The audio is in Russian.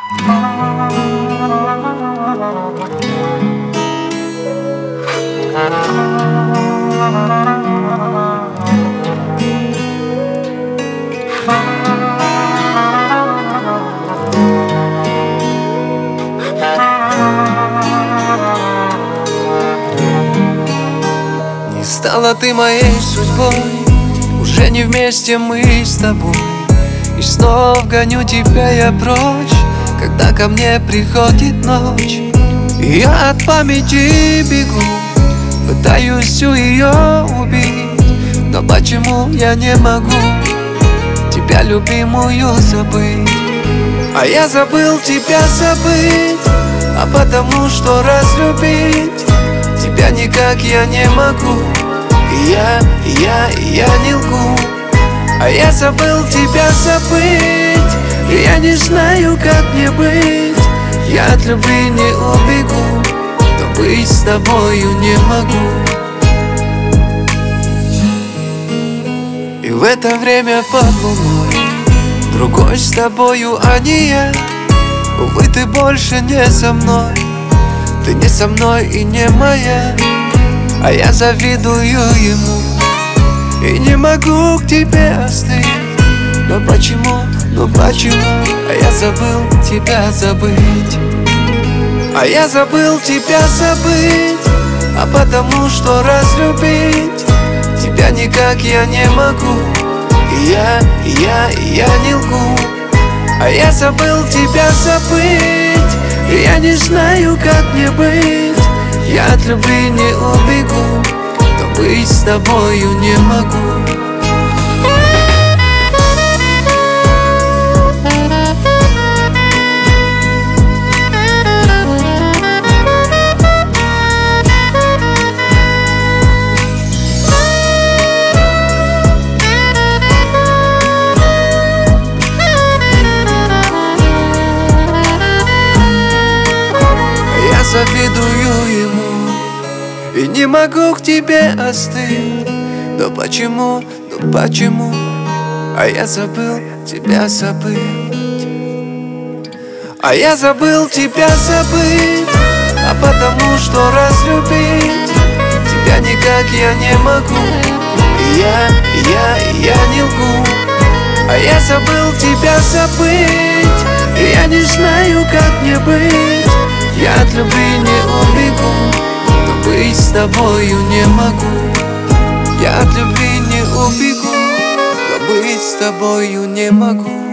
Не стала ты моей судьбой, уже не вместе мы с тобой. И снова гоню тебя я прочь, когда ко мне приходит ночь. И я от памяти бегу, пытаюсь всю ее убить. Но почему я не могу тебя, любимую, забыть? А я забыл тебя забыть, а потому что разлюбить тебя никак я не могу. И я не лгу. А я забыл тебя забыть, и я не знаю, как мне быть. Я от любви не убегу, но быть с тобою не могу. И в это время под луной другой с тобою, а не я. Увы, ты больше не со мной, ты не со мной и не моя. А я завидую ему и не могу к тебе остыть. Но почему, а я забыл тебя забыть. А я забыл тебя забыть, а потому что разлюбить тебя никак я не могу. И я не лгу. А я забыл тебя забыть, и я не знаю, как мне быть. Я от любви не убегу, но быть с тобою не могу. Завидую ему и не могу к тебе остыть. Но почему, а я забыл тебя забыть. А я забыл тебя забыть, а потому что разлюбить тебя никак я не могу. И я не лгу. А я забыл тебя забыть, и я не знаю, как мне быть. Я от любви не убегу, но быть с тобою не могу. Я от любви не убегу, но быть с тобою не могу.